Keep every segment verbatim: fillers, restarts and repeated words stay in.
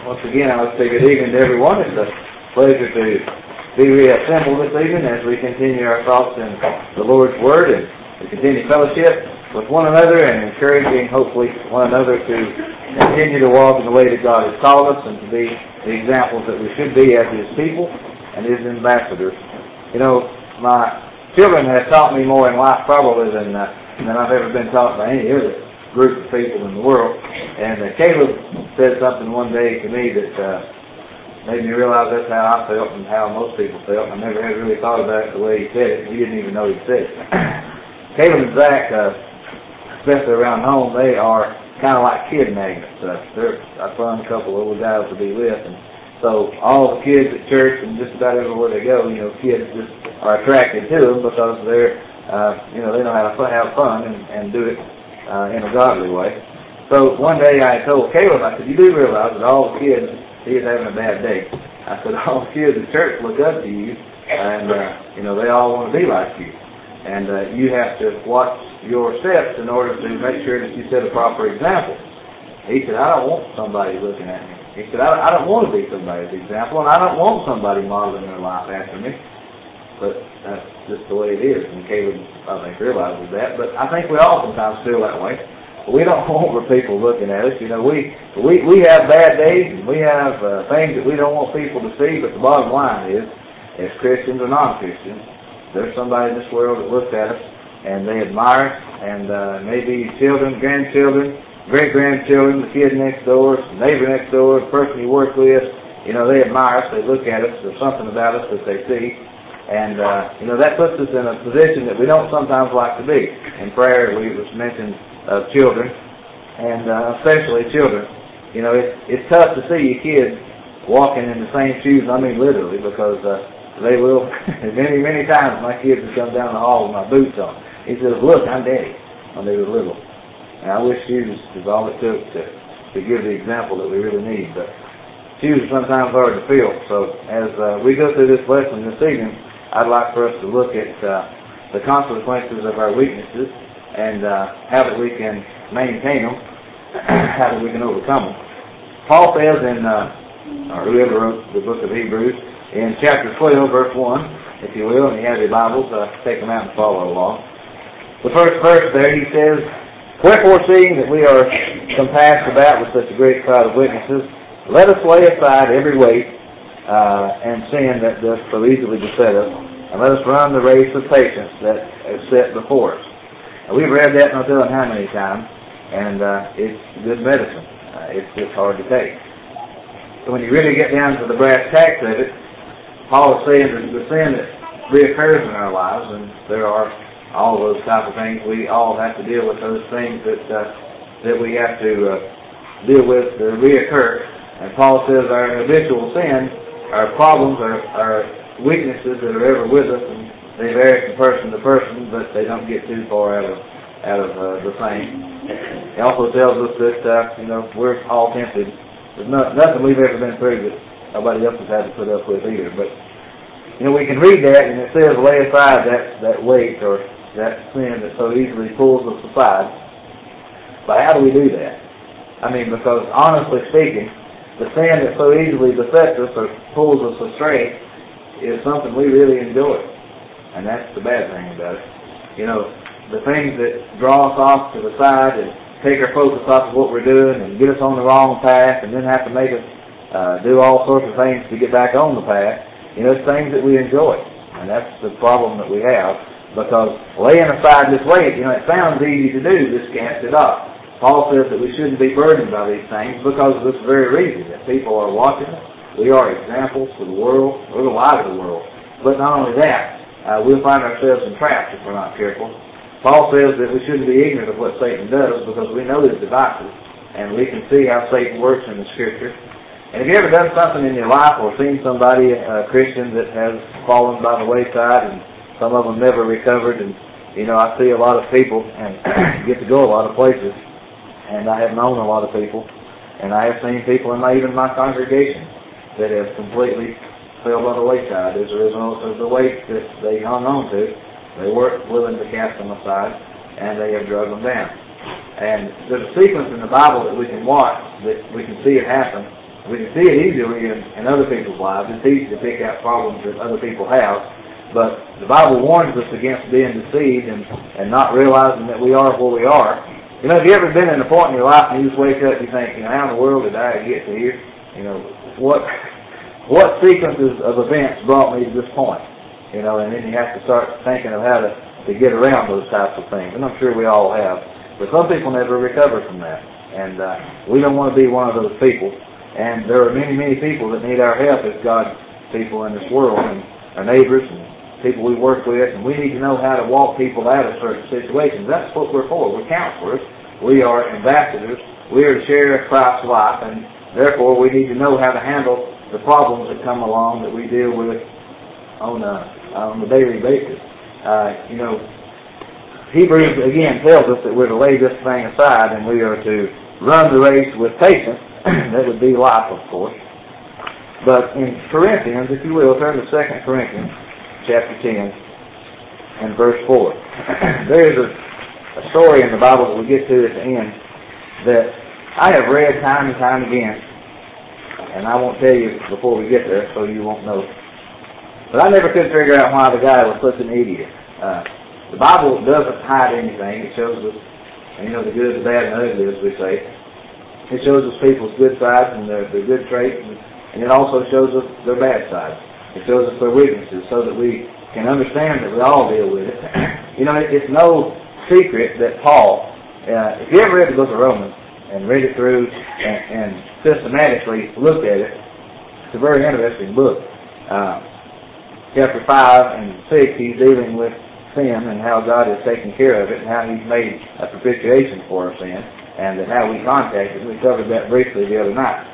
Once again, I would say good evening to everyone. It's a pleasure to be reassembled this evening as we continue our thoughts in the Lord's Word and we continue fellowship with one another and encouraging, hopefully, one another to continue to walk in the way that God has called us and to be the examples that we should be as His people and His ambassadors. You know, my children have taught me more in life probably than, uh, than I've ever been taught by any other group of people in the world. And uh, Caleb said something one day to me that uh, made me realize that's how I felt and how most people felt. I never had really thought about it the way he said it. He didn't even know he said it. Caleb and Zach, uh, especially around home, they are kind of like kid magnets. Uh, they're a fun couple of little guys to be with. And so all the kids at church and just about everywhere they go, you know, kids just are attracted to them because they're, uh, you know, they know how to have fun and, and do it Uh, in a godly way. So one day I told Caleb, I said, you do realize that all the kids, he is having a bad day. I said, all the kids at church look up to you, and, uh, you know, they all want to be like you. And uh, you have to watch your steps in order to make sure that you set a proper example. He said, I don't want somebody looking at me. He said, I, I don't want to be somebody's example, and I don't want somebody modeling their life after me. But that's just the way it is, and Caleb, I think, realizes that. But I think we all sometimes feel that way. We don't want for people looking at us. You know, we we we have bad days, and we have uh, things that we don't want people to see. But the bottom line is, as Christians or non-Christians, there's somebody in this world that looks at us and they admire us, and uh, maybe children, grandchildren, great-grandchildren, the kid next door, the neighbor next door, the person you work with. You know, they admire us. They look at us. There's something about us that they see. And, uh, you know, that puts us in a position that we don't sometimes like to be. In prayer, we was mentioned of uh, children, and uh, especially children. You know, it's, it's tough to see your kids walking in the same shoes, I mean literally, because uh, they will, many, many times my kids have come down the hall with my boots on. He says, look, I'm daddy, when they were little. And I wish shoes is all it took to, to give the example that we really need. But shoes are sometimes hard to fill. So as uh, we go through this lesson this evening, I'd like for us to look at uh, the consequences of our weaknesses and uh, how that we can maintain them, how that we can overcome them. Paul says in, uh, or whoever wrote the book of Hebrews, in chapter twelve, verse one, if you will, and you have your Bibles, uh, take them out and follow along. The first verse there, he says, wherefore, seeing that we are compassed about with such a great cloud of witnesses, let us lay aside every weight Uh, and sin that does so easily beset us, and let us run the race of patience that is set before us. Now, we've read that no telling how many times, and uh, it's good medicine. Uh, it's just hard to take. So when you really get down to the brass tacks of it, Paul is saying that the sin that reoccurs in our lives, and there are all those type of things, we all have to deal with those things that uh, that we have to uh, deal with that reoccur. And Paul says our habitual sin, our problems, our, our weaknesses that are ever with us, and they vary from person to person, but they don't get too far out of out of uh, the same. He also tells us that uh, you know we're all tempted. There's no, nothing we've ever been through that nobody else has had to put up with either. But you know we can read that, and it says lay aside that that weight or that sin that so easily pulls us aside. But how do we do that? I mean, because honestly speaking, the sin that so easily besets us or pulls us astray is something we really enjoy. And that's the bad thing about it. You know, the things that draw us off to the side and take our focus off of what we're doing and get us on the wrong path and then have to make us uh, do all sorts of things to get back on the path, you know, it's things that we enjoy. And that's the problem that we have, because laying aside this weight, you know, it sounds easy to do, just cast it off. Paul says that we shouldn't be burdened by these things because of this very reason, that people are watching us. We are examples to the world. We're the light of the world. But not only that, uh, we'll find ourselves in traps if we're not careful. Paul says that we shouldn't be ignorant of what Satan does because we know his devices, and we can see how Satan works in the Scripture. And have you ever done something in your life or seen somebody, a Christian, that has fallen by the wayside, and some of them never recovered? And, you know, I see a lot of people and get to go a lot of places. And I have known a lot of people, and I have seen people in my, even my congregation that have completely fell by the wayside as a result of the weight that they hung on to. They weren't willing to cast them aside, and they have drug them down. And there's a sequence in the Bible that we can watch, that we can see it happen, We can see it easily in, in other people's lives. It's easy to pick out problems that other people have. But the Bible warns us against being deceived and, and not realizing that we are where we are. You know, have you ever been in a point in your life and you just wake up and you think, you know, how in the world did I get to here? You know, what what sequences of events brought me to this point? You know, and then you have to start thinking of how to, to get around those types of things. And I'm sure we all have. But some people never recover from that. And uh, we don't want to be one of those people. And there are many, many people that need our help as God's people in this world, and our neighbors and people we work with, and we need to know how to walk people out of certain situations. That's what we're for. We're counselors. We are ambassadors. We are to share Christ's life, and therefore we need to know how to handle the problems that come along that we deal with on a, on a daily basis. Uh, you know, Hebrews again tells us that we're to lay this thing aside and we are to run the race with patience. That would be life, of course. But in Corinthians, if you will, turn to Second Corinthians chapter ten and verse four. There is a, a story in the Bible that we get to at the end that I have read time and time again, and I won't tell you before we get there so you won't know. But I never could figure out why the guy was such an idiot. Uh, the Bible doesn't hide anything. It shows us, and you know, the good, the bad, and the ugly, as we say. It shows us people's good sides and their, their good traits, and, and it also shows us their bad sides. It shows us their weaknesses so that we can understand that we all deal with it. You know, it, it's no secret that Paul, uh, if you ever read the book of Romans and read it through and, and systematically looked at it, it's a very interesting book. Uh, chapter five and six, he's dealing with sin and how God has taken care of it and how he's made a propitiation for our sin, and that how we contact it. We covered that briefly the other night.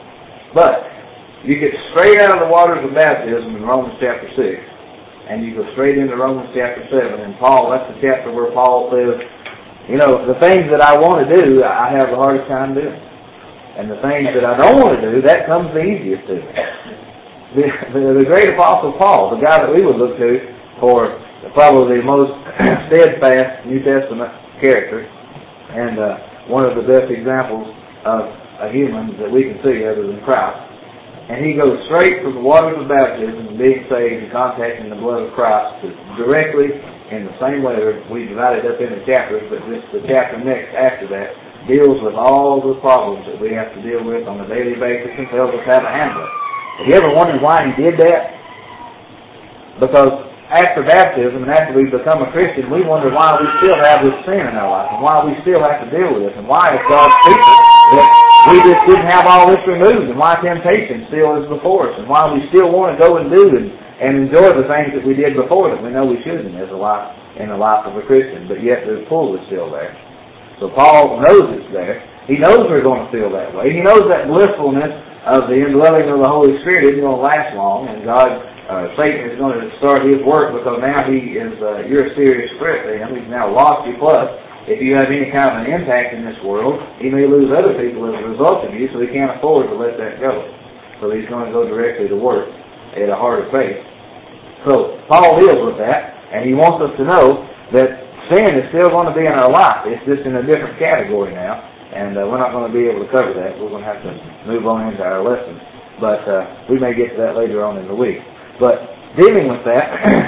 But you get straight out of the waters of baptism in Romans chapter six, and you go straight into Romans chapter seven. And Paul, that's the chapter where Paul says, you know, the things that I want to do, I have the hardest time doing. And the things that I don't want to do, that comes the easiest to me. The, the, the great apostle Paul, the guy that we would look to for probably the most steadfast New Testament character, and uh, one of the best examples of a human that we can see other than Christ. And he goes straight from the waters of baptism and being saved and contacting the blood of Christ to directly, in the same way we divided up into chapters, but just the chapter next after that deals with all the problems that we have to deal with on a daily basis and tells us how to handle it. Have you ever wondered why he did that? Because after baptism and after we become a Christian, we wonder why we still have this sin in our life and why we still have to deal with it, and why as God's people that we just didn't have all this removed, and why temptation still is before us, and why we still want to go and do and, and enjoy the things that we did before that we know we shouldn't as a life in the life of a Christian, but yet the pull is still there. So Paul knows it's there. He knows we're going to feel that way. He knows that blissfulness of the indwelling of the Holy Spirit isn't going to last long, and God Uh, Satan is going to start his work because now he is, uh, you're a serious threat to him. He's now lost you. Plus, if you have any kind of an impact in this world, he may lose other people as a result of you, so he can't afford to let that go. So he's going to go directly to work at a harder pace. So Paul deals with that, and he wants us to know that sin is still going to be in our life. It's just in a different category now, and uh, we're not going to be able to cover that. We're going to have to move on into our lesson. But uh, we may get to that later on in the week. But dealing with that,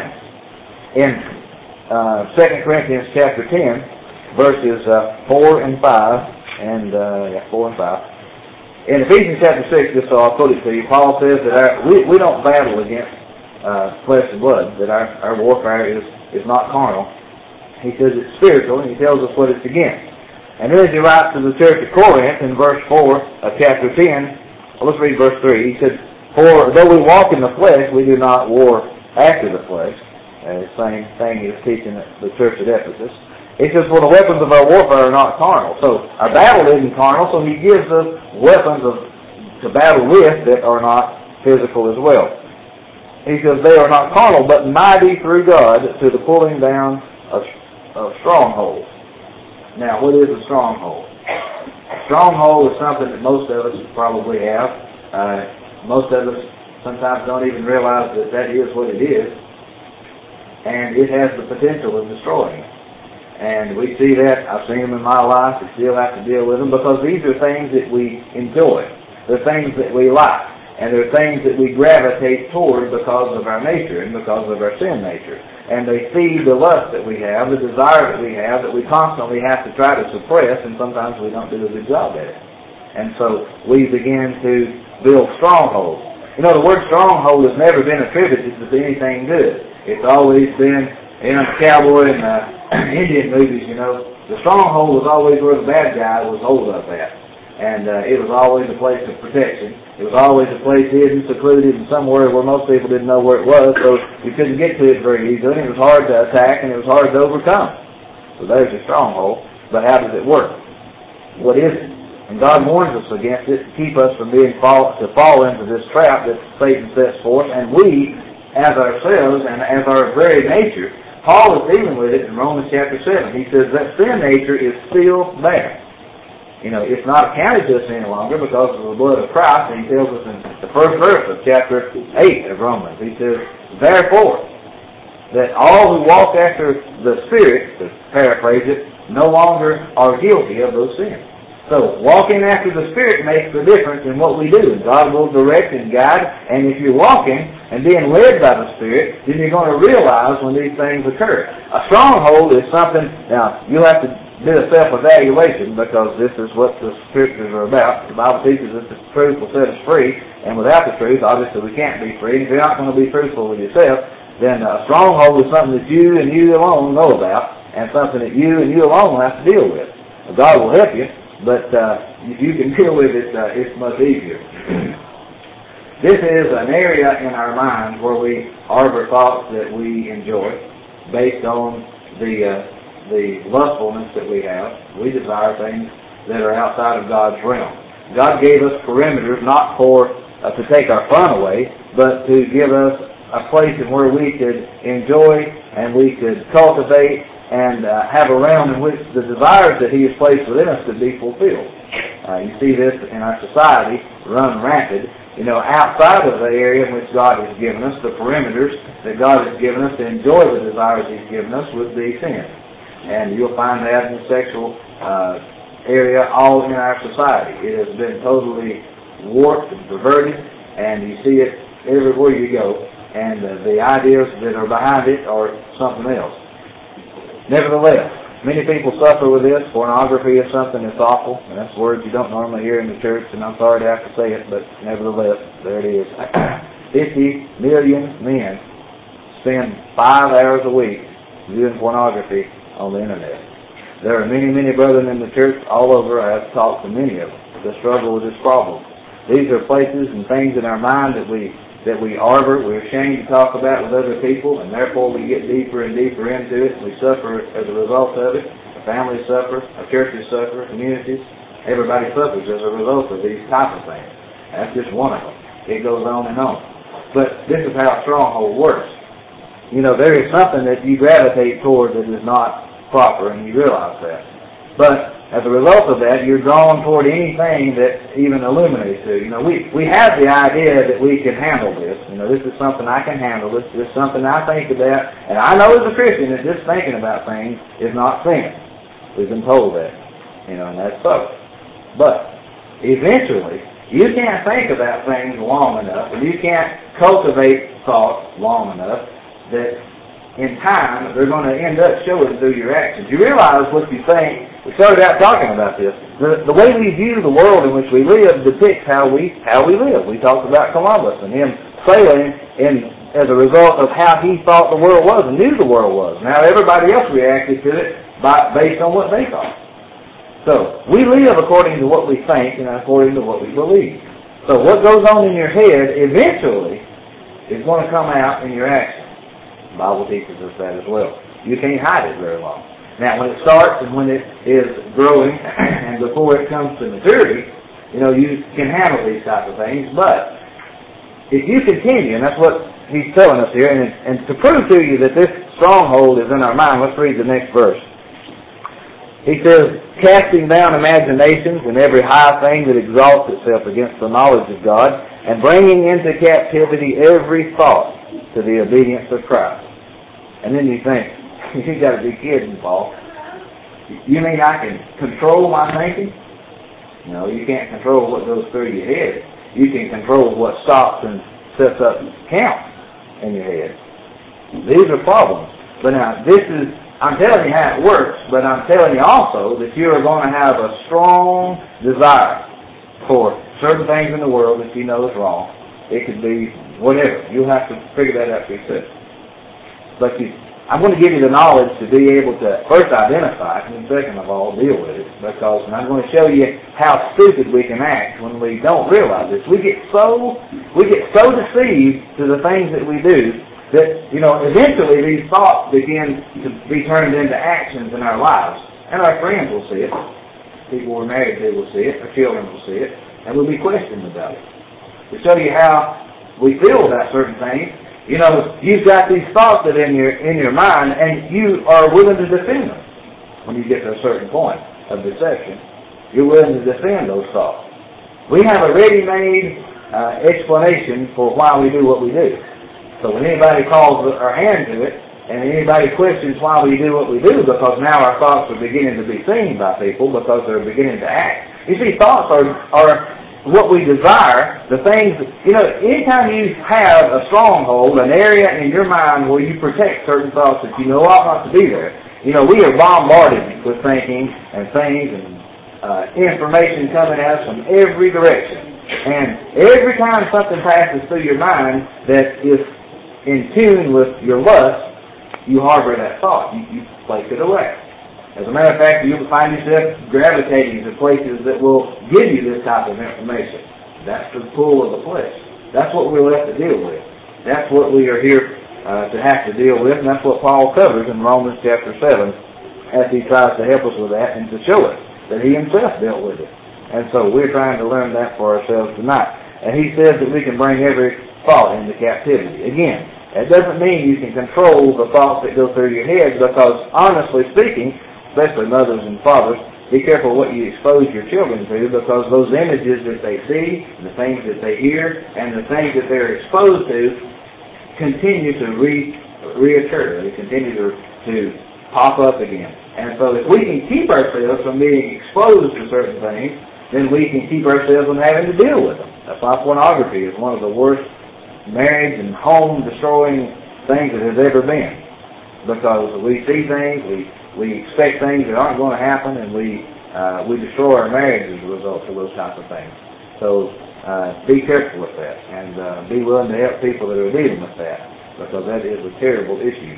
in uh, Second Corinthians chapter ten, verses uh, four and five, and uh, yeah, four and five. In Ephesians chapter six, just so I'll put it to you, Paul says that our, we we don't battle against uh, flesh and blood. That our our warfare is is not carnal. He says it's spiritual, and he tells us what it's against. And then as he writes to the church at Corinth in verse four of chapter ten, well, let's read verse three. He said, "For though we walk in the flesh, we do not war after the flesh." Uh, same thing he was teaching at the church at Ephesus. He says, "For the weapons of our warfare are not carnal." So our battle isn't carnal, so he gives us weapons of, to battle with that are not physical as well. He says, "They are not carnal, but mighty through God to the pulling down of, of strongholds." Now, what is a stronghold? A stronghold is something that most of us probably have. Uh, Most of us sometimes don't even realize that that is what it is. And it has the potential of destroying. And we see that. I've seen them in my life. We still have to deal with them because these are things that we enjoy. There are things that we like. And there are things that we gravitate toward because of our nature and because of our sin nature. And they feed the lust that we have, the desire that we have, that we constantly have to try to suppress, and sometimes we don't do a good job at it. And so we begin to build strongholds. You know, the word stronghold has never been attributed to anything good. It's always been, in a cowboy and uh, Indian movies, you know, the stronghold was always where the bad guy was holed up at. And uh, it was always a place of protection. It was always a place hidden, secluded, and somewhere where most people didn't know where it was, so you couldn't get to it very easily, and it was hard to attack, and it was hard to overcome. So there's a stronghold, but how does it work? What is it? And God warns us against it to keep us from being fall, to fall into this trap that Satan sets forth, and we, as ourselves, and as our very nature, Paul is dealing with it in Romans chapter seven. He says that sin nature is still there. You know, it's not accounted to us any longer because of the blood of Christ. And he tells us in the first verse of chapter eight of Romans. He says, therefore, that all who walk after the Spirit, to paraphrase it, no longer are guilty of those sins. So, walking after the Spirit makes the difference in what we do. And God will direct and guide. And if you're walking and being led by the Spirit, then you're going to realize when these things occur. A stronghold is something, now, you'll have to do a self-evaluation because this is what the Scriptures are about. The Bible teaches us that the truth will set us free, and without the truth, obviously we can't be free. And if you're not going to be truthful with yourself, then a stronghold is something that you and you alone know about, and something that you and you alone will have to deal with. Well, God will help you, but uh, if you can deal with it, uh, it's much easier. This is an area in our minds where we harbor thoughts that we enjoy based on the uh, the lustfulness that we have. We desire things that are outside of God's realm. God gave us perimeters not for uh, to take our fun away, but to give us a place in where we could enjoy and we could cultivate and uh, have a realm in which the desires that He has placed within us could be fulfilled. Uh, you see this in our society run rampant. You know, outside of the area in which God has given us, the perimeters that God has given us to enjoy the desires He's given us would be sin. And you'll find that in the sexual uh, area all in our society. It has been totally warped and perverted, and you see it everywhere you go. And uh, the ideas that are behind it are something else. Nevertheless, many people suffer with this. Pornography is something that's awful, and that's words you don't normally hear in the church, and I'm sorry to have to say it, but nevertheless, there it is. fifty million men spend five hours a week viewing pornography on the internet. There are many, many brethren in the church all over. I have talked to many of them that struggle with this problem. These are places and things in our mind that we that we harbor, we're ashamed to talk about with other people, and therefore we get deeper and deeper into it, and we suffer as a result of it. Our families suffer, our churches suffer, communities. Everybody suffers as a result of these type of things. That's just one of them. It goes on and on. But this is how a stronghold works. You know, there is something that you gravitate toward that is not proper, and you realize that. But as a result of that, you're drawn toward anything that even illuminates you. You know, we, we have the idea that we can handle this. You know, this is something I can handle. This, this is something I think about. And I know as a Christian that just thinking about things is not sin. We've been told that. You know, and that's so. But eventually, you can't think about things long enough, and you can't cultivate thoughts long enough that in time they're going to end up showing through your actions. You realize what you think. We started out talking about this. The, the way we view the world in which we live depicts how we how we live. We talked about Columbus and him sailing in as a result of how he thought the world was and knew the world was. Now everybody else reacted to it by, based on what they thought. So we live according to what we think and according to what we believe. So what goes on in your head eventually is going to come out in your actions. The Bible teaches us that as well. You can't hide it very long. Now, when it starts and when it is growing and before it comes to maturity, you know, you can handle these types of things. But if you continue, and that's what he's telling us here, and, and to prove to you that this stronghold is in our mind, let's read the next verse. He says, casting down imaginations and every high thing that exalts itself against the knowledge of God, and bringing into captivity every thought to the obedience of Christ. And then you think, you got to be kidding, Paul. You mean I can control my thinking? You know, you can't control what goes through your head. You can control what stops and sets up counts in your head. These are problems. But now, this is, I'm telling you how it works, but I'm telling you also that you are going to have a strong desire for certain things in the world that you know is wrong. It could be whatever. You'll have to figure that out for yourself. But you, I'm going to give you the knowledge to be able to first identify it, and second of all, deal with it. Because I'm going to show you how stupid we can act when we don't realize this. We get so we get so deceived to the things that we do that, you know, eventually these thoughts begin to be turned into actions in our lives. And our friends will see it. People we're married to will see it. Our children will see it. And we'll be questioned about it. To show you how we feel about certain things, you know, you've got these thoughts that in your in your mind, and you are willing to defend them. When you get to a certain point of deception, you're willing to defend those thoughts. We have a ready-made uh, explanation for why we do what we do. So when anybody calls our hand to it, and anybody questions why we do what we do, because now our thoughts are beginning to be seen by people, because they're beginning to act. You see, thoughts are are what we desire, the things, you know, anytime you have a stronghold, an area in your mind where you protect certain thoughts that you know ought not to be there, you know, we are bombarded with thinking and things and uh, information coming at us from every direction. And every time something passes through your mind that is in tune with your lust, you harbor that thought. You, you place it away. As a matter of fact, you'll find yourself gravitating to places that will give you this type of information. That's the pull of the flesh. That's what we're left to deal with. That's what we are here uh, to have to deal with, and that's what Paul covers in Romans chapter seven as he tries to help us with that and to show us that he himself dealt with it. And so we're trying to learn that for ourselves tonight. And he says that we can bring every thought into captivity. Again, it doesn't mean you can control the thoughts that go through your head, because honestly speaking, especially mothers and fathers, be careful what you expose your children to, because those images that they see, and the things that they hear, and the things that they're exposed to continue to re, reoccur. They continue to, to pop up again. And so if we can keep ourselves from being exposed to certain things, then we can keep ourselves from having to deal with them. That's why pornography is one of the worst marriage and home-destroying things that has ever been. Because we see things, we We expect things that aren't going to happen, and we uh, we destroy our marriage as a result of those types of things. So uh, be careful with that, and uh, be willing to help people that are dealing with that, because that is a terrible issue.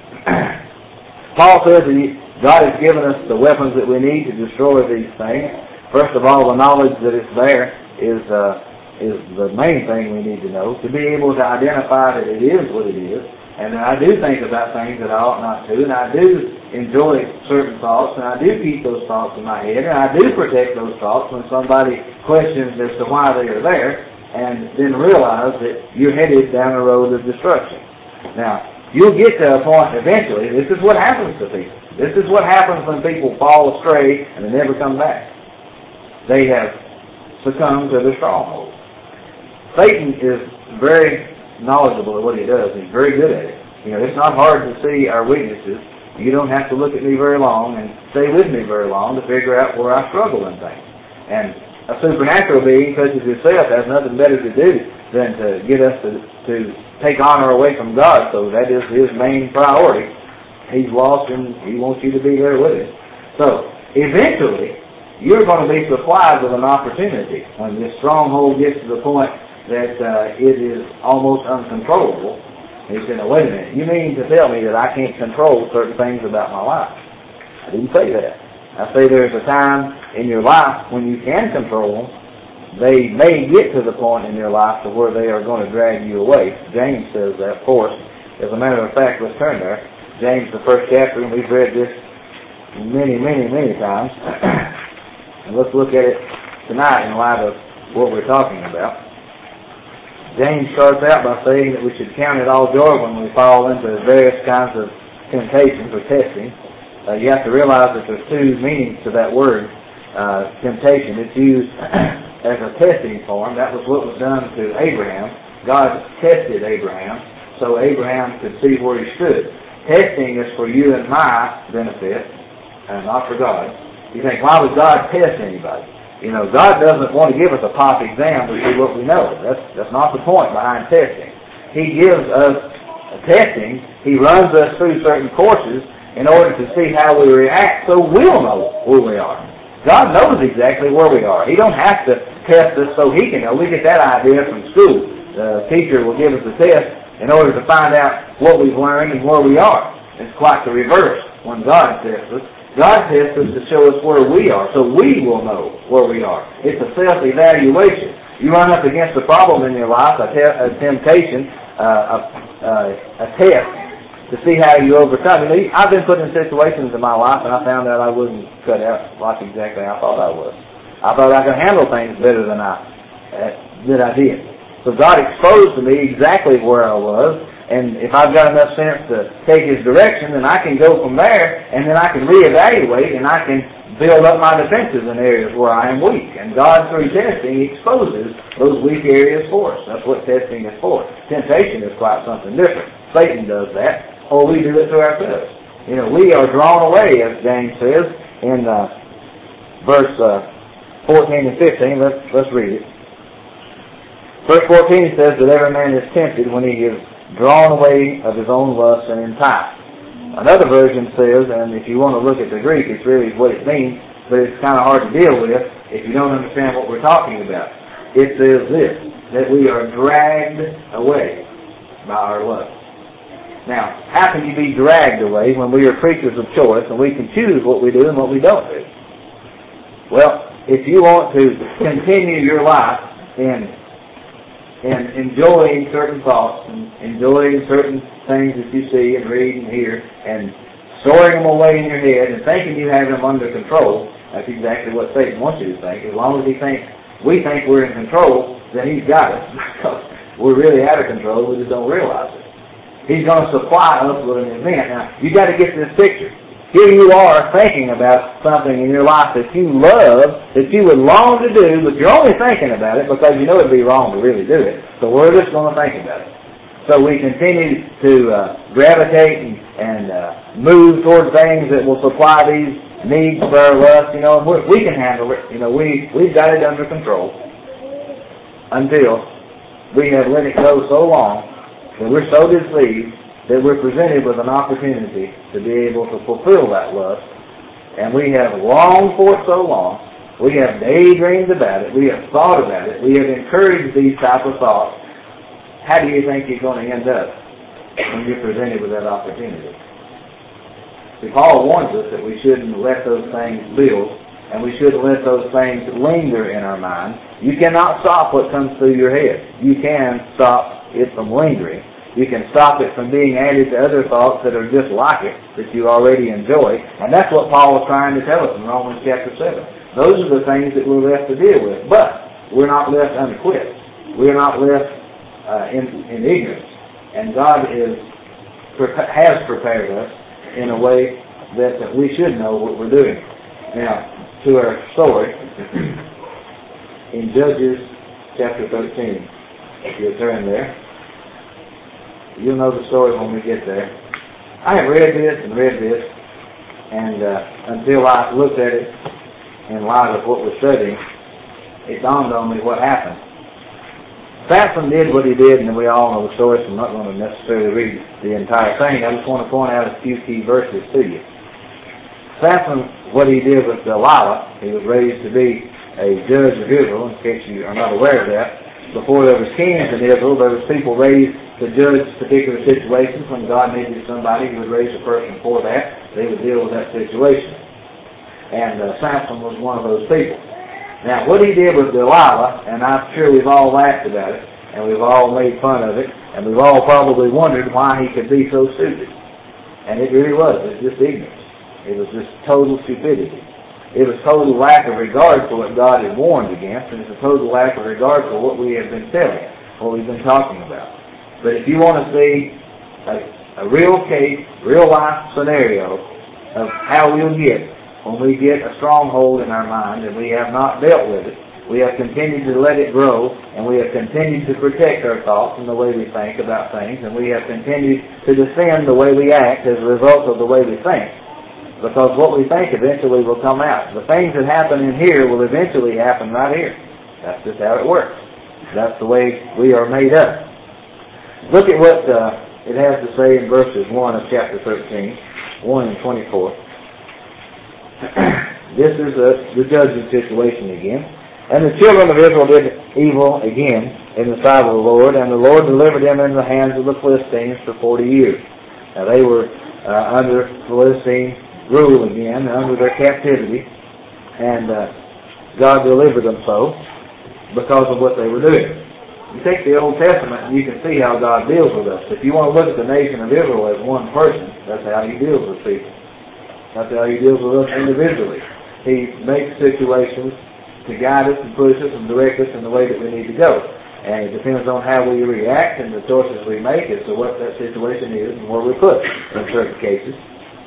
Paul says that he, God has given us the weapons that we need to destroy these things. First of all, the knowledge that it's there is uh, is the main thing we need to know, to be able to identify that it is what it is. And I do think about things that I ought not to, and I do enjoy certain thoughts, and I do keep those thoughts in my head, and I do protect those thoughts when somebody questions as to why they are there, and then realize that you're headed down a road of destruction. Now, you'll get to a point eventually, this is what happens to people. This is what happens when people fall astray and they never come back. They have succumbed to their stronghold. Satan is very knowledgeable at what he does. He's very good at it. You know, it's not hard to see our weaknesses. You don't have to look at me very long and stay with me very long to figure out where I struggle in things. And a supernatural being such as yourself has nothing better to do than to get us to, to take honor away from God. So that is his main priority. He's lost and he wants you to be there with him. So eventually you're going to be supplied with an opportunity when this stronghold gets to the point that uh, it is almost uncontrollable. He said, now wait a minute, you mean to tell me that I can't control certain things about my life? I didn't say that. I say there's a time in your life when you can control them. They may get to the point in your life to where they are going to drag you away. James says that for us. As a matter of fact, let's turn there. James, the first chapter, and we've read this many, many, many times. And let's look at it tonight in light of what we're talking about. James starts out by saying that we should count it all joy when we fall into various kinds of temptations or testing. Uh, you have to realize that there's two meanings to that word, uh, temptation. It's used as a testing form. That was what was done to Abraham. God tested Abraham so Abraham could see where he stood. Testing is for you and my benefit, and not for God. You think, why would God test anybody? You know, God doesn't want to give us a pop exam to see what we know. That's, that's not the point behind testing. He gives us a testing. He runs us through certain courses in order to see how we react so we'll know where we are. God knows exactly where we are. He don't have to test us so He can know. We get that idea from school. The teacher will give us a test in order to find out what we've learned and where we are. It's quite the reverse when God tests us. God tests us to show us where we are, so we will know where we are. It's a self-evaluation. You run up against a problem in your life, a, te- a temptation, uh, a, uh, a test, to see how you overcome. You know, I've been put in situations in my life, and I found out I wasn't cut out like exactly I thought I was. I thought I could handle things better than I uh, than I did. So God exposed to me exactly where I was. And if I've got enough sense to take His direction, then I can go from there, and then I can reevaluate, and I can build up my defenses in areas where I am weak. And God, through testing, exposes those weak areas for us. That's what testing is for. Temptation is quite something different. Satan does that, or we do it to ourselves. You know, we are drawn away, as James says, in uh, verse uh, fourteen and fifteen. Let's, let's read it. Verse fourteen says that every man is tempted when he is drawn away of his own lust and enticed. Another version says, and if you want to look at the Greek, it's really what it means, but it's kind of hard to deal with if you don't understand what we're talking about. It says this, that we are dragged away by our lust. Now, how can you be dragged away when we are creatures of choice and we can choose what we do and what we don't do? Well, if you want to continue your life in and enjoying certain thoughts and enjoying certain things that you see and read and hear and storing them away in your head and thinking you have them under control, that's exactly what Satan wants you to think. As long as he thinks we think we're in control, then he's got us. We're really out of control, we just don't realize it. He's going to supply us with an event. Now, you got to get this picture. Here you are thinking about something in your life that you love, that you would long to do, but you're only thinking about it because you know it would be wrong to really do it. So we're just going to think about it. So we continue to uh, gravitate and, and uh, move toward things that will supply these needs of our lust, you know, and we're, we can handle it. You know, we, we've got it under control until we have let it go so long that we're so deceived that we're presented with an opportunity to be able to fulfill that lust. And we have longed for it so long. We have daydreamed about it. We have thought about it. We have encouraged these type of thoughts. How do you think you're going to end up when you're presented with that opportunity? See, Paul warns us that we shouldn't let those things build, and we shouldn't let those things linger in our mind. You cannot stop what comes through your head. You can stop it from lingering. You can stop it from being added to other thoughts that are just like it, that you already enjoy. And that's what Paul was trying to tell us in Romans chapter seven. Those are the things that we're left to deal with. But we're not left unequipped. We're not left uh, in, in ignorance. And God is has prepared us in a way that, that we should know what we're doing. Now, to our story, in Judges chapter thirteen, if you'll turn there. You'll know the story when we get there. I have read this and read this, and uh, until I looked at it in light of what we're studying, it dawned on me what happened. Samson did what he did, and we all know the story, so I'm not going to necessarily read the entire thing. I just want to point out a few key verses to you. Samson, what he did with Delilah, he was raised to be a judge of Israel, in case you are not aware of that. Before there was kings in Israel, there was people raised to judge particular situations. When God needed somebody, He would raise a person for that. They would deal with that situation. And uh, Samson was one of those people. Now, what he did with Delilah, and I'm sure we've all laughed about it, and we've all made fun of it, and we've all probably wondered why he could be so stupid. And it really was. It was just ignorance. It was just total stupidity. It was total lack of regard for what God had warned against, and it's a total lack of regard for what we have been telling, what we've been talking about. But if you want to see a, a real case, real life scenario of how we'll get when we get a stronghold in our mind and we have not dealt with it, we have continued to let it grow, and we have continued to protect our thoughts and the way we think about things, and we have continued to defend the way we act as a result of the way we think. Because what we think eventually will come out. The things that happen in here will eventually happen right here. That's just how it works. That's the way we are made up. Look at what uh, it has to say in verses one of chapter thirteen, one and twenty-four. This is uh, the judgment situation again. And the children of Israel did evil again in the sight of the Lord, and the Lord delivered them into the hands of the Philistines for forty years. Now they were uh, under Philistine rule again, under their captivity, and uh, God delivered them so because of what they were doing. You take the Old Testament and you can see how God deals with us. If you want to look at the nation of Israel as one person, that's how He deals with people. That's how He deals with us individually. He makes situations to guide us and push us and direct us in the way that we need to go. And it depends on how we react and the choices we make as to what that situation is and where we're put in certain cases.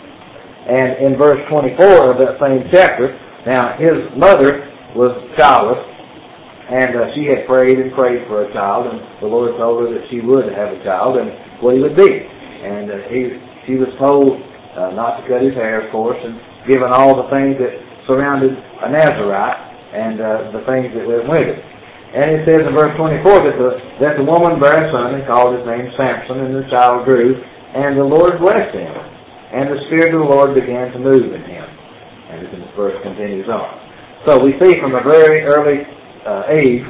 And in verse twenty-four of that same chapter, now his mother was childless, and uh, she had prayed and prayed for a child, and the Lord told her that she would have a child and what he would be. And uh, he, she was told uh, not to cut his hair, of course, and given all the things that surrounded a Nazarite and uh, the things that went with it. And it says in verse twenty-four that the, that the woman bare a son and called his name Samson, and the child grew, and the Lord blessed him. And the Spirit of the Lord began to move in him. And this verse continues on. So we see from a very early uh, age,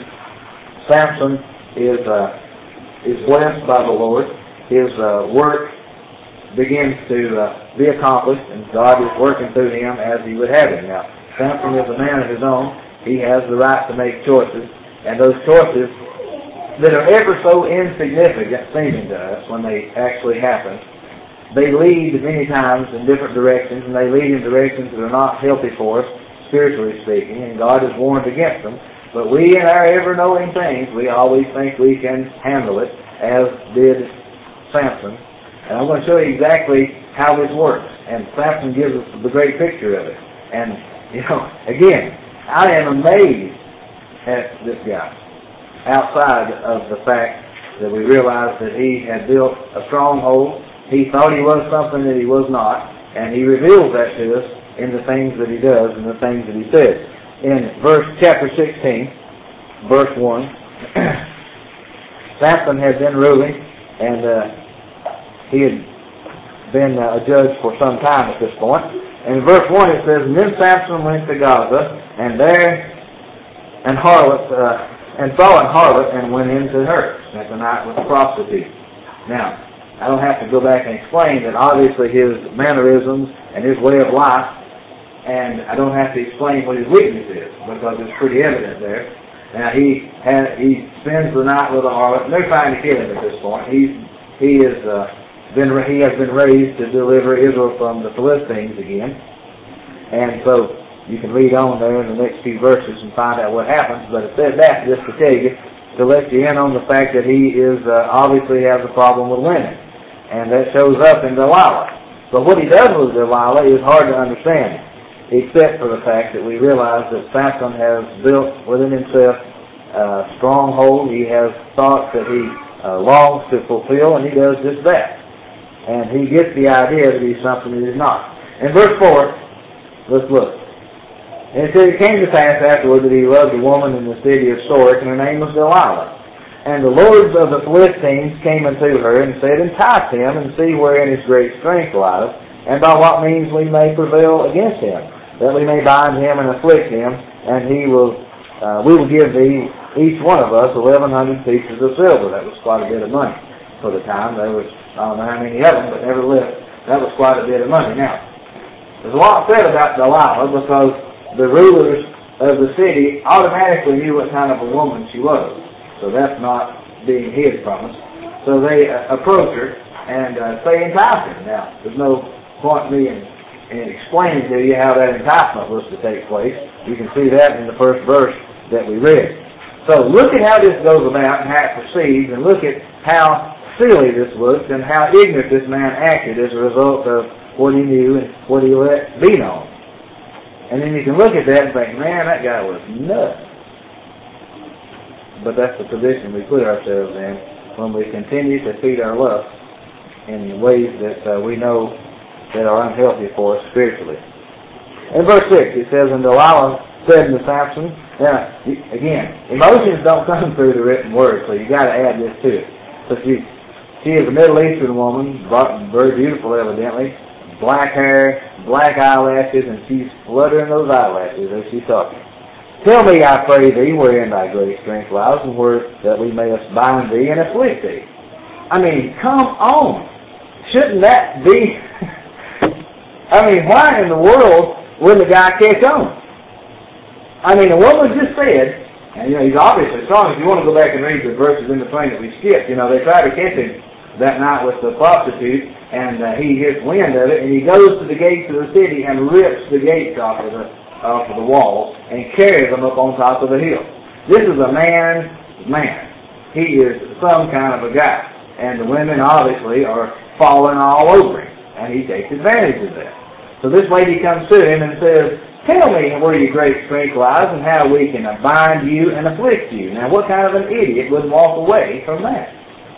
Samson is uh, is blessed by the Lord. His uh, work begins to uh, be accomplished, and God is working through him as He would have him. Now, Samson is a man of his own. He has the right to make choices, and those choices that are ever so insignificant seeming to us when they actually happen, they lead many times in different directions, and they lead in directions that are not healthy for us, spiritually speaking, and God has warned against them. But we, in our ever-knowing things, we always think we can handle it, as did Samson. And I'm going to show you exactly how this works. And Samson gives us the great picture of it. And, you know, again, I am amazed at this guy, outside of the fact that we realize that he had built a stronghold. He thought he was something that he was not, and he reveals that to us in the things that he does and the things that he says. In verse chapter sixteen, verse one, Samson had been ruling, and uh, he had been uh, a judge for some time at this point. And in verse one it says, "And then Samson went to Gaza, and there an harlot, uh, and saw an harlot, and went into her, spent the night with a prostitute." Now, I don't have to go back and explain that obviously his mannerisms and his way of life, and I don't have to explain what his weakness is, because it's pretty evident there. Now, he had, he spends the night with a harlot, and they're trying to kill him at this point. He's, he, is, uh, been, he has been raised to deliver Israel from the Philistines again. And so, you can read on there in the next few verses and find out what happens, but it says that just to tell you, to let you in on the fact that he is uh, obviously has a problem with women. And that shows up in Delilah. But what he does with Delilah is hard to understand, except for the fact that we realize that Samson has built within himself a stronghold. He has thoughts that he uh, longs to fulfill, and he does just that. And he gets the idea that he's something that he's not. In verse four, let's look. And it says, "It came to pass afterward that he loved a woman in the city of Sorek, and her name was Delilah. And the lords of the Philistines came unto her, and said, Entice him, and see wherein his great strength lieth, and by what means we may prevail against him, that we may bind him and afflict him, and he will, uh, we will give thee, each one of us, eleven hundred pieces of silver." That was quite a bit of money for the time. There was, I don't know how many of them, but nevertheless, that was quite a bit of money. Now, there's a lot said about Delilah, because the rulers of the city automatically knew what kind of a woman she was. So that's not being hid from us. So they uh, approach her and uh, say, "Entice him." Now, there's no point in me in, in explaining to you how that enticement was to take place. You can see that in the first verse that we read. So look at how this goes about and how it proceeds, and look at how silly this looks and how ignorant this man acted as a result of what he knew and what he let be known. And then you can look at that and think, man, that guy was nuts. But that's the position we put ourselves in when we continue to feed our lust in ways that uh, we know that are unhealthy for us spiritually. In verse six, it says, and Delilah said to Samson, now, again, emotions don't come through the written word, so you got to add this to it. So she, she is a Middle Eastern woman, very beautiful evidently, black hair, black eyelashes, and she's fluttering those eyelashes as she's talking. Tell me, I pray thee, wherein thy great strength lies, and where that we may bind thee and afflict thee. I mean, come on. Shouldn't that be... I mean, why in the world wouldn't the guy catch on? I mean, the woman just said, and you know, he's obviously strong. If you want to go back and read the verses in between that we skipped, you know, they tried to catch him that night with the prostitute, and uh, he gets wind of it, and he goes to the gates of the city and rips the gates off of the off of the walls and carries them up on top of the hill. This is a man's man. He is some kind of a guy, and the women obviously are falling all over him, and he takes advantage of that. So this lady comes to him and says, tell me where your great strength lies and how we can bind you and afflict you. Now, what kind of an idiot would walk away from that?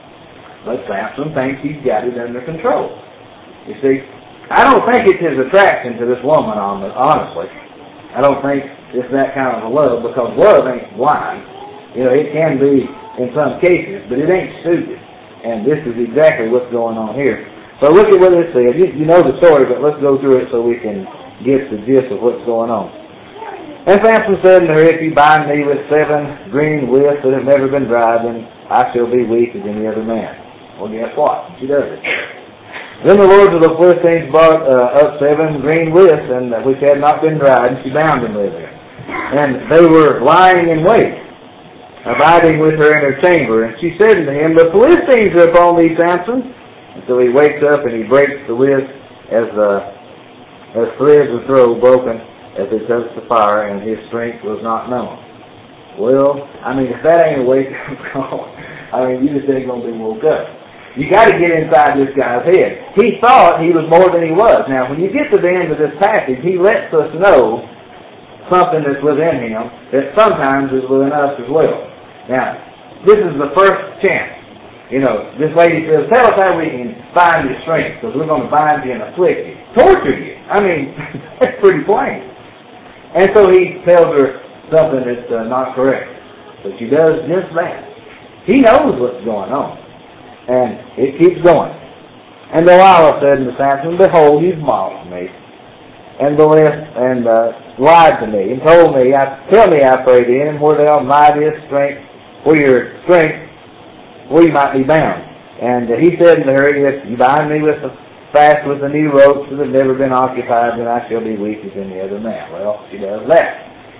But Samson thinks he's got it under control. You see, I don't think it's his attraction to this woman, honestly. I don't think it's that kind of a love, because love ain't blind. You know, it can be in some cases, but it ain't stupid. And this is exactly what's going on here. So look at what it says. You, you know the story, but let's go through it so we can get the gist of what's going on. And Samson said unto her, if you bind me with seven green withs that have never been dried, then I shall be weak as any other man. Well, guess what? She does it. Then the lords of the Philistines brought uh, up seven green withs, and uh, which had not been dried, and she bound them with them. And they were lying in wait, abiding with her in her chamber. And she said unto him, the Philistines are upon thee, Samson. And so he wakes up and he breaks the withs as uh, as threads of throw broken as it touched the fire, and his strength was not known. Well, I mean, if that ain't a wake-up call, I mean, you just ain't going to be woke up. You got to get inside this guy's head. He thought he was more than he was. Now, when you get to the end of this passage, he lets us know something that's within him that sometimes is within us as well. Now, this is the first chance. You know, this lady says, tell us how we can find your strength, because we're going to bind you and afflict you. Torture you. I mean, that's pretty plain. And so he tells her something that's uh, not correct. But she does just that. He knows what's going on. And it keeps going. And Delilah said unto Samson, behold, you've mocked me, and and uh, lied to me, and told me, I, tell me, I pray thee, and where thou mightiest strength, where your strength, where you might be bound. And uh, he said unto her, if you bind me with the fast with the new ropes that have never been occupied, then I shall be weak as any other man. Well, she does that.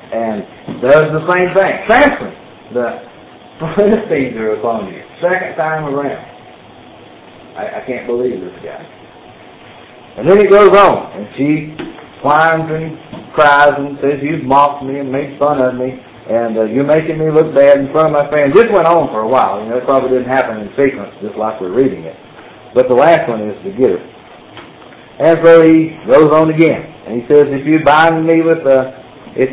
And does the same thing. Samson, the Philistines are upon you. Second time around. I, I can't believe this guy. And then it goes on, and she whines and cries and says, you've mocked me and made fun of me, and uh, you're making me look bad in front of my friends. This went on for a while. You know, it probably didn't happen in sequence, just like we're reading it. But the last one is the getter. And so he goes on again, and he says, if you bind me with a... If,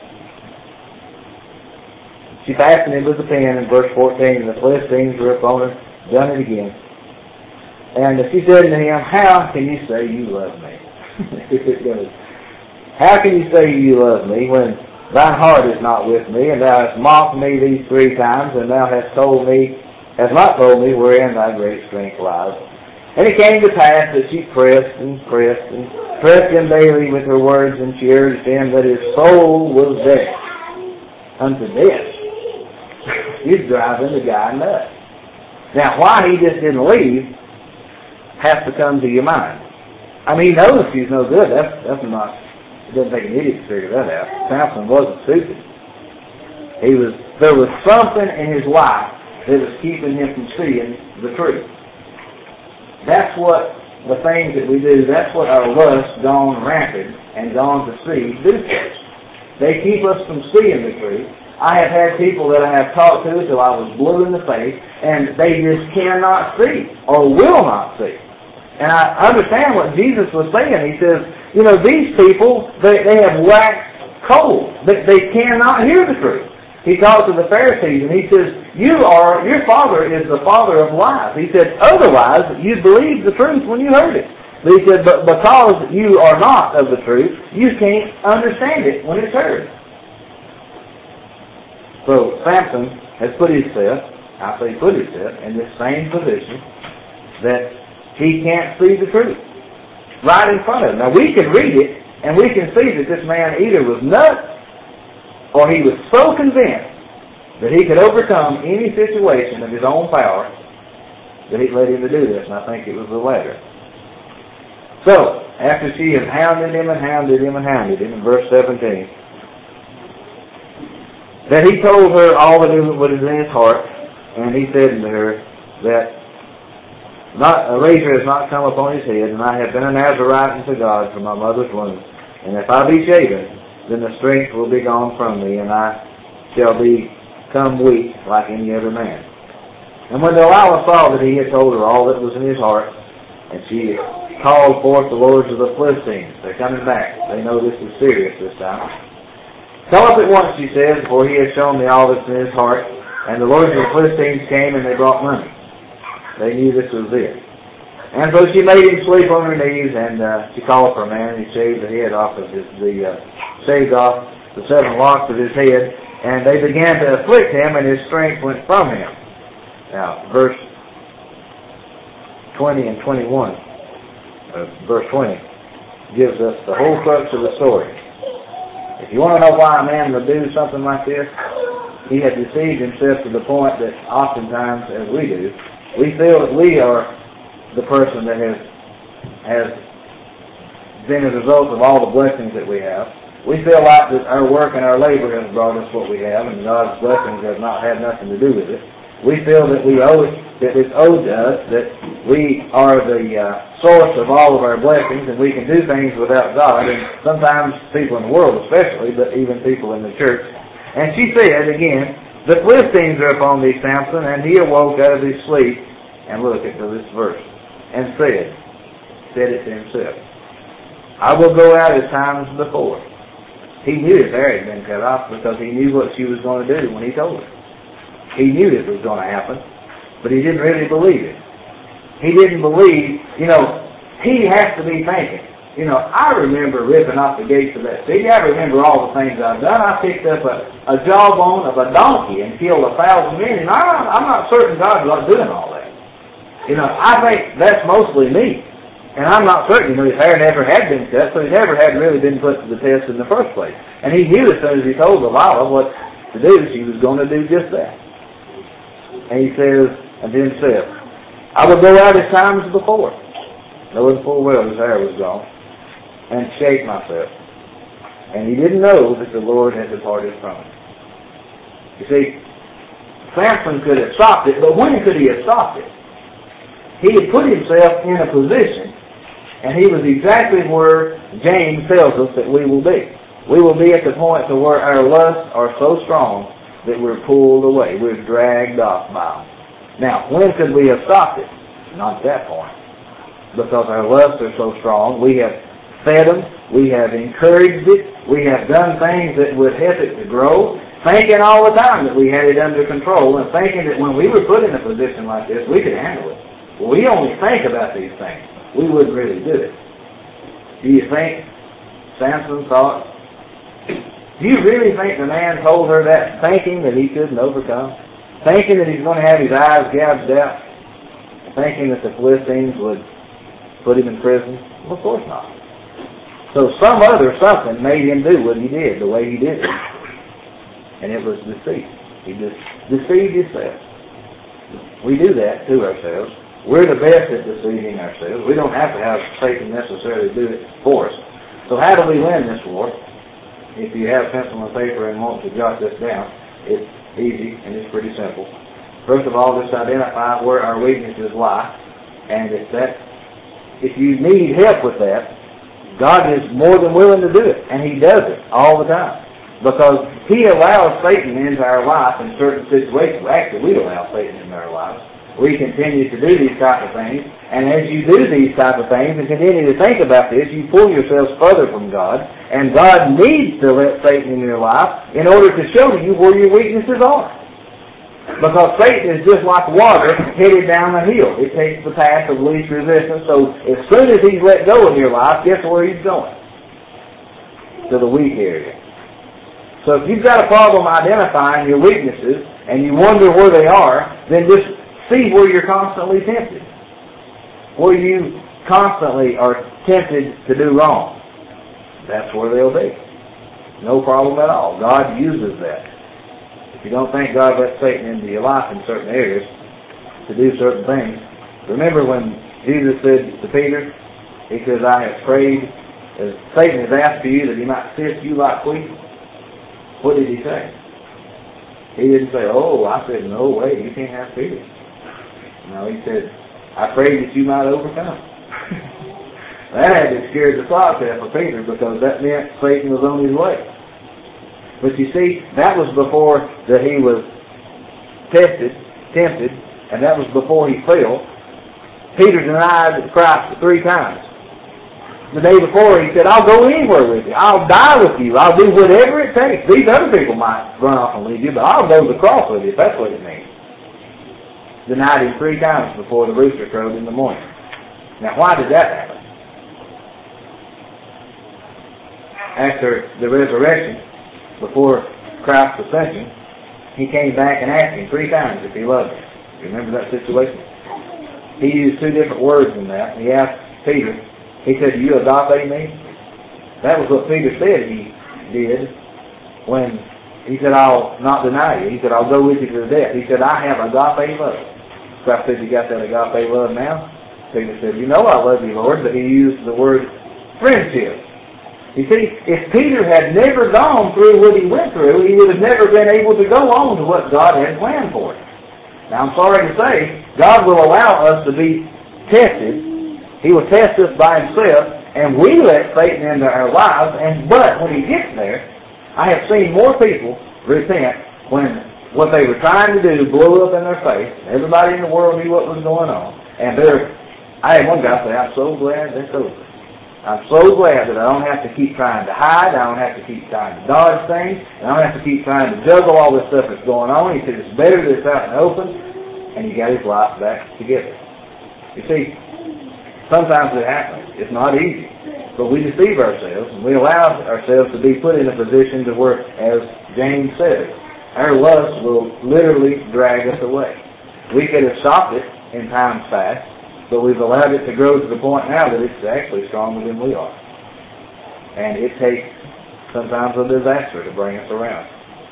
she fastened him with a pin in verse fourteen, and the Philistines were upon her, done it again. And she said to him, how can you say you love me? It goes, how can you say you love me when thine heart is not with me, and thou hast mocked me these three times, and thou hast told me, hast not told me wherein thy great strength lies? And it came to pass that she pressed and pressed and pressed him daily with her words, and she urged him that his soul was dead unto death. He's driving the guy nuts. Now, why he just didn't leave has to come to your mind. I mean, he knows she's no good. That's that's not. It doesn't take an idiot to figure that out. Samson wasn't stupid. He was. There was something in his life that was keeping him from seeing the truth. That's what the things that we do. That's what our lust gone rampant and gone to see do to us. They keep us from seeing the truth. I have had people that I have talked to till I was blue in the face, and they just cannot see or will not see. And I understand what Jesus was saying. He says, you know, these people, they, they have waxed cold. They, they cannot hear the truth. He talked to the Pharisees, and he says, you are, your father is the father of lies. He said, otherwise, you'd believe the truth when you heard it. But he said, but because you are not of the truth, you can't understand it when it's heard. So Samson has put himself, I say put himself, in this same position that he can't see the truth right in front of him. Now we can read it, and we can see that this man either was nuts, or he was so convinced that he could overcome any situation of his own power that he led him to do this, and I think it was the latter. So, after she had hounded him and hounded him and hounded him, in verse seventeen, that he told her all that was in his heart, and he said to her that not, a razor has not come upon his head, and I have been a Nazarite unto God from my mother's womb. And if I be shaven, then the strength will be gone from me, and I shall become weak like any other man. And when Delilah saw that he had told her all that was in his heart, and she called forth the lords of the Philistines, they're coming back. They know this is serious this time. Come up at once, she says, for he has shown me all that's in his heart. And the lords of the Philistines came, and they brought money. They knew this was it. And so she made him sleep on her knees, and uh, she called for a man, and he shaved the head off of his, the, uh, shaved off the seven locks of his head, and they began to afflict him, and his strength went from him. Now, verse twenty and twenty-one, uh, verse twenty, gives us the whole crux of the story. If you want to know why a man would do something like this, he had deceived himself to the point that oftentimes, as we do, we feel that we are the person that has has been a result of all the blessings that we have. We feel like that our work and our labor has brought us what we have, and God's blessings have not had nothing to do with it. We feel that we owe it, that it's owed to us, that we are the uh, source of all of our blessings, and we can do things without God. And sometimes people in the world, especially, but even people in the church. And she said again, the Philistines are upon thee, Samson, and he awoke out of his sleep. And look at this verse. And said, said it to himself, I will go out as times before. He knew his hair had been cut off because he knew what she was going to do when he told her. He knew it was going to happen, but he didn't really believe it. He didn't believe, you know, he has to be thinking, you know, I remember ripping off the gates of that city. I remember all the things I've done. I picked up a, a jawbone of a donkey and killed a thousand men, and I, I'm not certain God's not doing all that. You know, I think that's mostly me. And I'm not certain, you know, his hair never had been cut, so he never had really been put to the test in the first place. And he knew as soon as he told Delilah what to do, she was going to do just that. And he says, and then said, I will go out as times before, knowing full well his hair was gone, and shake myself. And he didn't know that the Lord had departed from him. You see, Samson could have stopped it, but when could he have stopped it? He had put himself in a position, and he was exactly where James tells us that we will be. We will be at the point to where our lusts are so strong that we're pulled away, we're dragged off by them. Now, when could we have stopped it? Not at that point. Because our lusts are so strong, we have fed them, we have encouraged it, we have done things that would help it to grow, thinking all the time that we had it under control, and thinking that when we were put in a position like this, we could handle it. Well, we only think about these things. We wouldn't really do it. Do you think Samson thought? Do you really think the man told her that thinking that he couldn't overcome? Thinking that he's going to have his eyes gouged out? Thinking that the Philistines would put him in prison? Well, of course not. So some other something made him do what he did, the way he did it. And it was deceit. He just deceived himself. We do that to ourselves. We're the best at deceiving ourselves. We don't have to have Satan necessarily do it for us. So how do we win this war? If you have pencil and paper and want to jot this down, it's easy and it's pretty simple. First of all, just identify where our weaknesses lie. And if that, if you need help with that, God is more than willing to do it. And He does it all the time. Because He allows Satan into our life in certain situations. Actually, we allow Satan into our lives. We continue to do these type of things, and as you do these type of things and continue to think about this, you pull yourselves further from God, and God needs to let Satan in your life in order to show you where your weaknesses are. Because Satan is just like water headed down the hill. It takes the path of least resistance. So as soon as he's let go in your life, guess where he's going? To the weak area. So if you've got a problem identifying your weaknesses and you wonder where they are, then just see where you're constantly tempted. Where you constantly are tempted to do wrong. That's where they'll be. No problem at all. God uses that. If you don't think God lets Satan into your life in certain areas to do certain things, remember when Jesus said to Peter, he says, I have prayed, as Satan has asked for you that he might sift you like wheat. What did he say? He didn't say, oh, I said, no way, you can't have Peter. No, he said, I prayed that you might overcome. That had to scare the socks out of Peter because that meant Satan was on his way. But you see, that was before that he was tested, tempted, and that was before he fell. Peter denied Christ three times. The day before he said, I'll go anywhere with you. I'll die with you. I'll do whatever it takes. These other people might run off and leave you, but I'll go to the cross with you if that's what it means. Denied him three times before the rooster crowed in the morning. Now why did that happen? After the resurrection, before Christ's ascension, he came back and asked him three times if he loved him. You remember that situation? He used two different words in that. He asked Peter, he said, do you agape me? That was what Peter said he did when he said, I'll not deny you. He said, I'll go with you to the death. He said, I have agape love. Christ said, you got that agape love now? Peter said, you know I love you, Lord, but he used the word friendship. You see, if Peter had never gone through what he went through, he would have never been able to go on to what God had planned for him. Now, I'm sorry to say, God will allow us to be tested. He will test us by himself, and we let Satan into our lives, and but when he gets there, I have seen more people repent when what they were trying to do blew up in their face. Everybody in the world knew what was going on. And they're, I had one guy say, I'm so glad that's over. I'm so glad that I don't have to keep trying to hide. I don't have to keep trying to dodge things. And I don't have to keep trying to juggle all this stuff that's going on. He said, it's better that it's out in the open. And he got his life back together. You see, sometimes it happens. It's not easy. But we deceive ourselves. And we allow ourselves to be put in a position to where, as James says, our lust will literally drag us away. We could have stopped it in times past. But we've allowed it to grow to the point now that it's actually stronger than we are. And it takes sometimes a disaster to bring us around.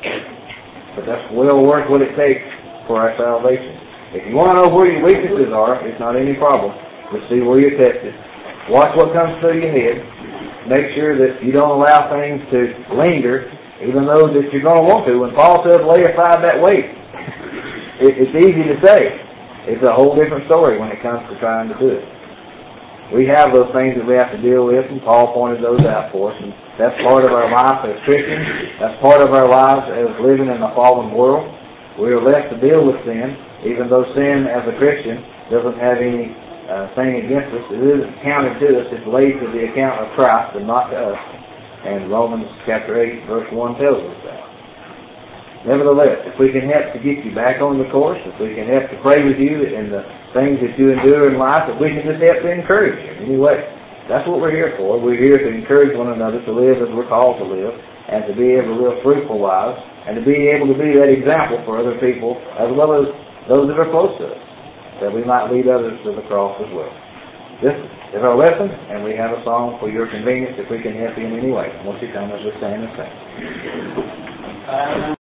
But that's well worth what it takes for our salvation. If you want to know where your weaknesses are, it's not any problem. Just see where you're tested. Watch what comes through your head. Make sure that you don't allow things to linger, even though that you're going to want to. When Paul says lay aside that weight, it's easy to say. It's a whole different story when it comes to trying to do it. We have those things that we have to deal with, and Paul pointed those out for us. And that's part of our life as Christians. That's part of our lives as living in a fallen world. We are left to deal with sin, even though sin as a Christian doesn't have any uh, thing against us. It isn't counted to us. It's laid to the account of Christ and not to us. And Romans chapter eight, verse one tells us that. Nevertheless, if we can help to get you back on the course, if we can help to pray with you in the things that you endure in life, if we can just help to encourage you. Anyway, that's what we're here for. We're here to encourage one another to live as we're called to live, and to be able to live fruitful lives, and to be able to be that example for other people, as well as those that are close to us, that we might lead others to the cross as well. This is our lesson, and we have a song for your convenience if we can help you in any way. Won't you come as we stand and sing?